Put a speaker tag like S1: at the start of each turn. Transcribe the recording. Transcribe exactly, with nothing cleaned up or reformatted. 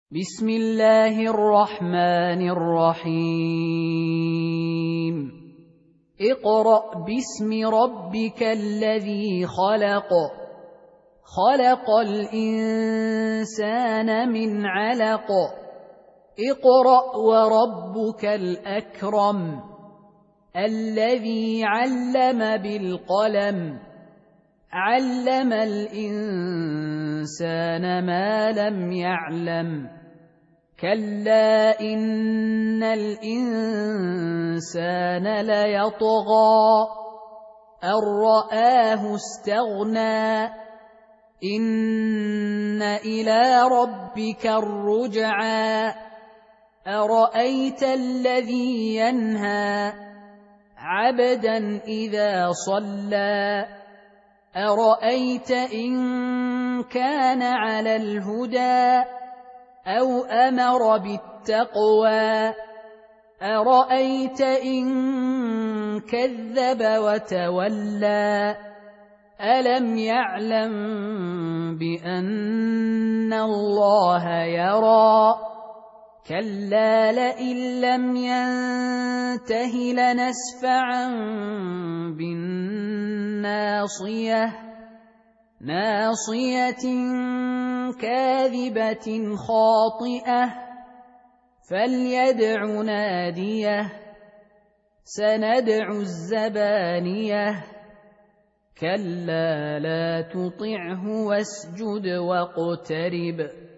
S1: بسم الله الرحمن الرحيم اقرأ باسم ربك الذي خلق خلق الإنسان من علق اقرأ وربك الأكرم الذي علم بالقلم علم الإنسان ما لم يعلم كلا إن الإنسان ليطغى أن رآه استغنى إن إلى ربك الرجعى أرأيت الذي ينهى عبدا إذا صلى أرأيت إن كان على الهدى أو أمر بالتقوى أرأيت إن كذب وتولى ألم يعلم بأن الله يرى كلا لئن لم ينته لنسفعا بالناصية ناصية كاذبة خاطئة فليدع ناديه سندع الزبانية كلا لا تطعه واسجد واقترب